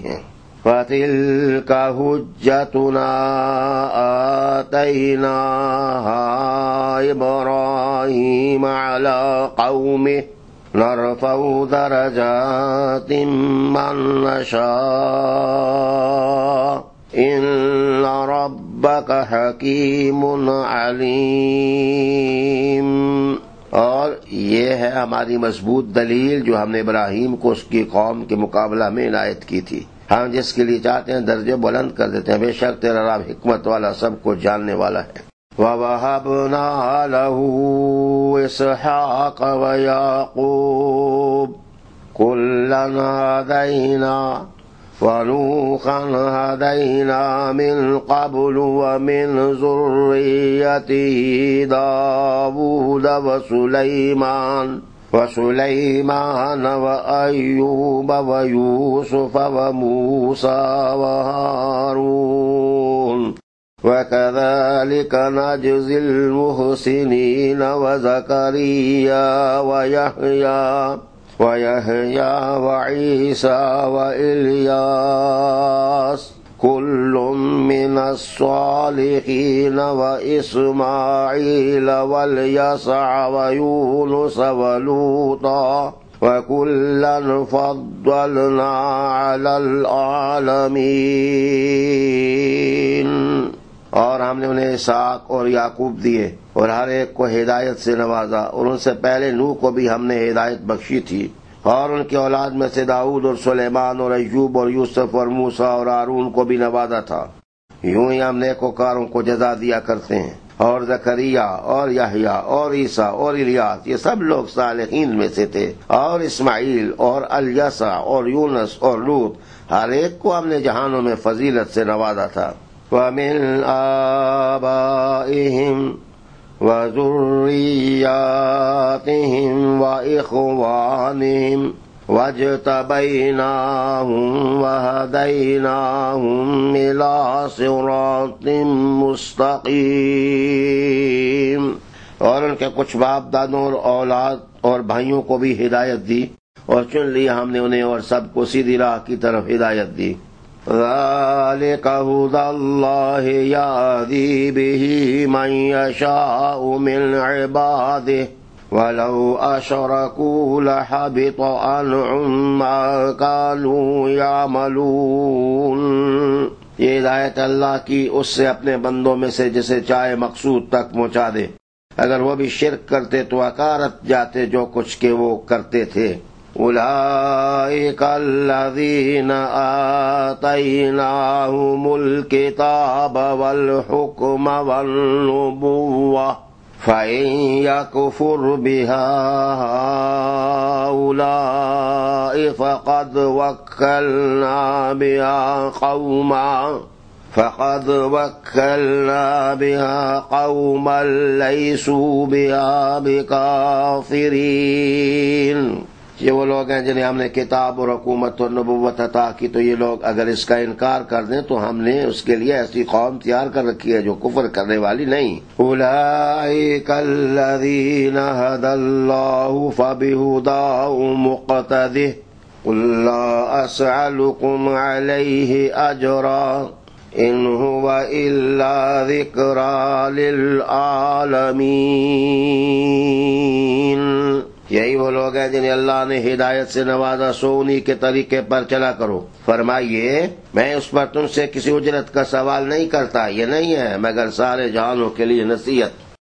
فَتِلْكَ حُجَّتُنَا آتَيْنَاهَا إِبْرَاهِيمَ عَلَى قَوْمِهِ نَرْفَعُ دَرَجَاتٍ مَّن نَّشَاءُ إِنَّ رَبَّكَ حَكِيمٌ عَلِيمٌ۔ اور یہ ہے ہماری مضبوط دلیل جو ہم نے ابراہیم کو اس کی قوم کے مقابلہ میں عنایت کی تھی۔ ہم جس کے لیے چاہتے ہیں درجے بلند کر دیتے ہیں، بے شک تیرا رب حکمت والا، سب کو جاننے والا ہے۔ وَوَهَبْنَا لَهُ إِسْحَاقَ وَيَعْقُوبَ كُلًّا هَدَيْنَا وَنُوحًا هَدَيْنَا مِن قَبْلُ وَمِن ذُرِّيَّتِهِ دَاوُودَ وسليمان وأيوب ويوسف وموسى وهارون وكذلك نجزي المحسنين وزكريا ويحيى وعيسى وإلياس كل من الصالحين وإسماعيل واليسع ويونس ولوطا وكلا فضلنا على العالمين۔ اور ہم نے انہیں اسحاق اور یعقوب دیے اور ہر ایک کو ہدایت سے نوازا، اور ان سے پہلے نوح کو بھی ہم نے ہدایت بخشی تھی، اور ان کی اولاد میں سے داؤد اور سلیمان اور ایوب اور یوسف اور موسیٰ اور ہارون کو بھی نوازا تھا۔ یوں ہی ہم نیکوکاروں کو جزا دیا کرتے ہیں۔ اور زکریا اور یحییٰ اور عیسیٰ اور الیاس یہ سب لوگ صالحین میں سے تھے، اور اسماعیل اور الیسع اور یونس اور لوط، ہر ایک کو ہم نے جہانوں میں فضیلت سے نوازا تھا۔ وَمِنْ آبَائِهِمْ وَذُرِّيَّاتِهِمْ وَإِخْوَانِهِمْ وَاجْتَبَيْنَاهُمْ وَهَدَيْنَاهُمْ إِلَى صِرَاطٍ مُسْتَقِيمٍ۔ اور ان کے کچھ باپ دادوں اور اولاد اور بھائیوں کو بھی ہدایت دی، اور چن لیا ہم نے انہیں اور سب کو سیدھی راہ کی طرف ہدایت دی۔ ذَلِكَ هُدَى اللَّهِ يَهْدِي بِهِ مَن يَشَاءُ مِنْ عِبَادِهِ وَلَوْ أَشْرَكُوا لَحَبِطَ عَنْهُمْ مَا كَانُوا يَعْمَلُونَ۔ یہ ہدایت اللہ کی اس سے اپنے بندوں میں سے جسے چاہے مقصود تک پہنچا دے، اگر وہ بھی شرک کرتے تو اکارت جاتے جو کچھ کہ وہ کرتے تھے۔ أولئك الذين آتيناهم الكتاب والحكم والنبوة فإن يكفر بها هؤلاء فقد وكلنا بها قوما ليسوا بها بكافرين۔ یہ وہ لوگ ہیں جنہیں ہم نے کتاب اور حکومت اور نبوت عطا کی، تو یہ لوگ اگر اس کا انکار کر دیں تو ہم نے اس کے لیے ایسی قوم تیار کر رکھی ہے جو کفر کرنے والی نہیں۔ اولئک الذین ھدی اللہ فبہداہ مقتدہ قل لا اسألکم علیہ اجرا ان هو الا ذکری للعالمین۔ یہی وہ لوگ ہیں جنہیں اللہ نے ہدایت سے نوازا، سو انہی کے طریقے پر چلا کرو۔ فرمائیے میں اس پر تم سے کسی اجرت کا سوال نہیں کرتا، یہ نہیں ہے مگر سارے جہانوں کے لیے نصیحت۔